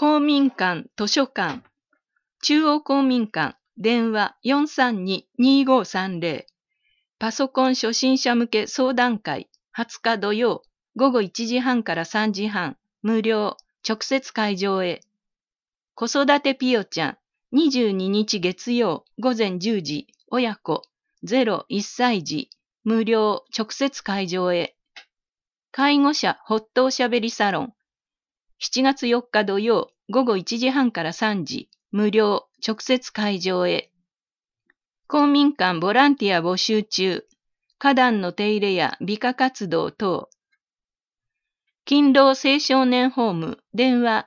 公民館図書館、中央公民館、電話432-2530、パソコン初心者向け相談会、20日土曜、午後1時半から3時半、無料、直接会場へ。子育てピヨちゃん、22日月曜、午前10時、親子、0-1歳児、無料、直接会場へ。介護者ほっとおしゃべりサロン、7月4日土曜、午後1時半から3時、無料、直接会場へ。公民館ボランティア募集中、花壇の手入れや美化活動等。勤労青少年ホーム、電話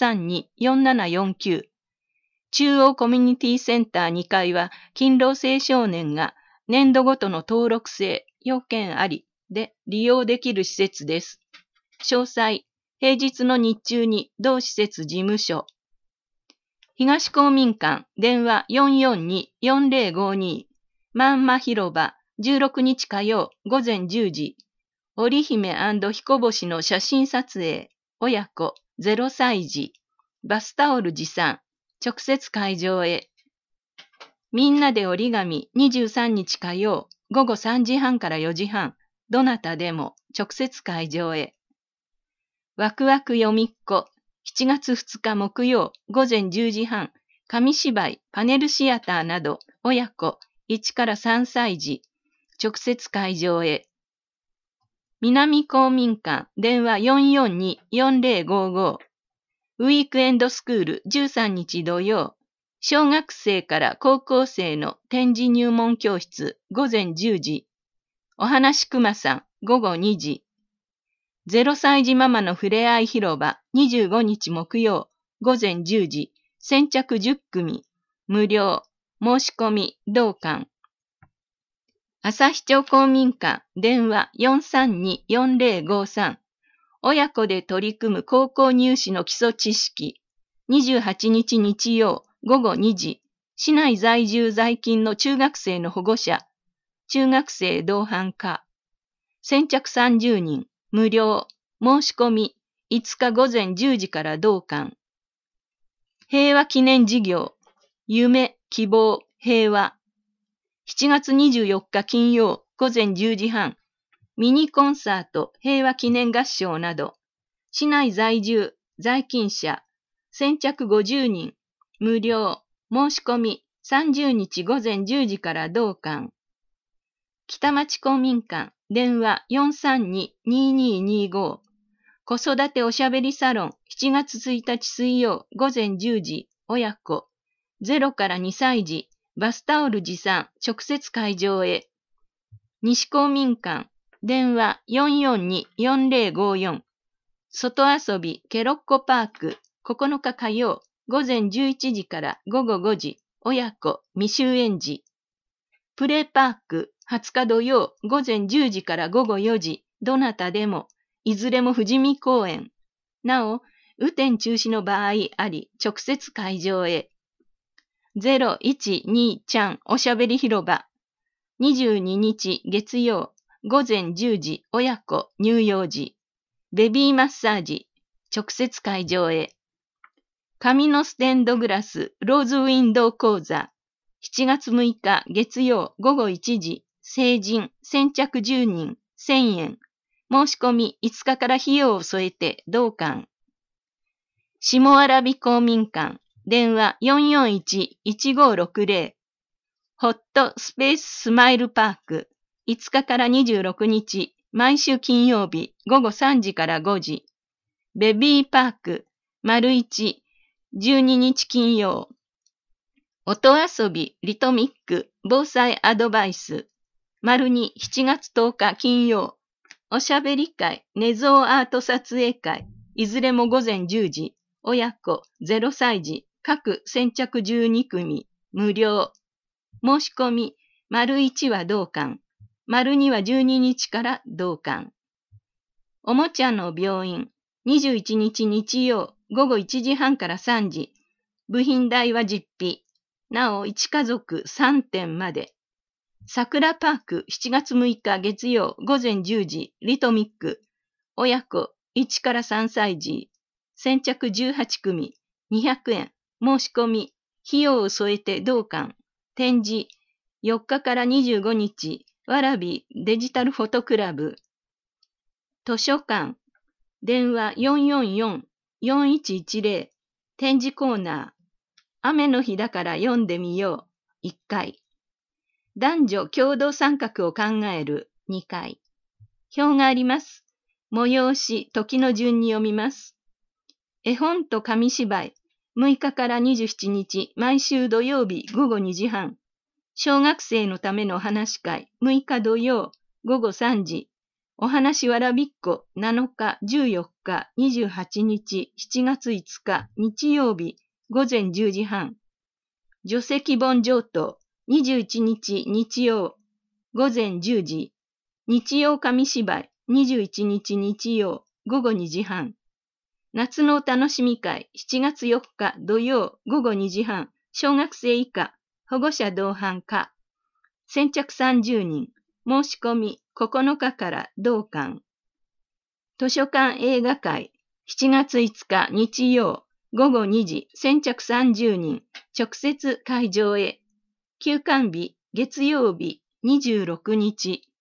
432-4749。中央コミュニティセンター2階は、勤労青少年が年度ごとの登録制、要件ありで利用できる施設です。詳細、平日の日中に同施設事務所。東公民館、電話442-4052。まんま広場、16日火曜、午前10時。織姫&彦星の写真撮影、親子、0歳児。バスタオル持参、直接会場へ。みんなで折り紙、23日火曜、午後3時半から4時半。どなたでも、直接会場へ。ワクワク読みっこ、7月2日木曜、午前10時半、紙芝居、パネルシアターなど、親子、1から3歳児、直接会場へ。南公民館、電話442-4055。ウィークエンドスクール13日土曜、小学生から高校生の展示入門教室、午前10時。おはなしくまさん、午後2時。0歳児ママのふれあい広場、25日木曜、午前10時。先着10組、無料、申し込み、同館。旭町公民館、電話432-4053。親子で取り組む高校入試の基礎知識。28日日曜、午後2時。市内在住在勤の中学生の保護者。中学生同伴可。先着30人、無料、申し込み、5日午前10時から同館。平和記念事業、夢、希望、平和。7月24日金曜、午前10時半。ミニコンサート、平和記念合唱など。市内在住、在勤者。先着50人、無料、申し込み、30日午前10時から同館。北町公民館、電話432-2225。子育ておしゃべりサロン、7月1日水曜、午前10時、親子。0から2歳児、バスタオル持参、直接会場へ。西公民館、電話442-4054。外遊び、ケロッコパーク、9日火曜、午前11時から午後5時、親子、未就園児。プレイパーク、20日土曜、午前10時から午後4時、どなたでも、いずれも富士見公園。なお、雨天中止の場合あり、直接会場へ。012ちゃんおしゃべり広場。22日月曜、午前10時、親子、乳幼児。ベビーマッサージ、直接会場へ。紙のステンドグラス、ローズウィンドウ講座。7月6日月曜午後1時、成人、先着10人、1000円。申し込み5日から費用を添えて同館。下蕨公民館、電話441-1560。ホットスペーススマイルパーク、5日から26日、毎週金曜日午後3時から5時。ベビーパーク、丸1、12日金曜。音遊び、リトミック、防災アドバイス。丸2、7月10日金曜。おしゃべり会、寝相アート撮影会。いずれも午前10時。親子、0歳児、各先着12組。無料。申し込み、丸1は同館。丸2は12日から同館。おもちゃの病院、21日日曜、午後1時半から3時。部品代は実費。なお、1家族3点まで。桜パーク7月6日月曜午前10時、リトミック。親子1から3歳児。先着18組。 200円。申し込み。費用を添えて同館。展示。4日から25日。わらびデジタルフォトクラブ。図書館。電話444-4110。展示コーナー。雨の日だから読んでみよう。1回。男女共同参画を考える。2回。表があります。催し、時の順に読みます。絵本と紙芝居。6日から27日、毎週土曜日午後2時半。小学生のためのお話会。6日土曜午後3時。お話わらびっこ7日、14日、28日、7月5日、日曜日午前10時半。除籍本上等21日日曜午前10時。日曜紙芝居21日日曜午後2時半。夏のお楽しみ会7月4日土曜午後2時半。小学生以下保護者同伴可。先着30人。申し込み9日から同館。図書館映画会7月5日日曜午後2時。先着30人。直接会場へ。休館日月曜日26日。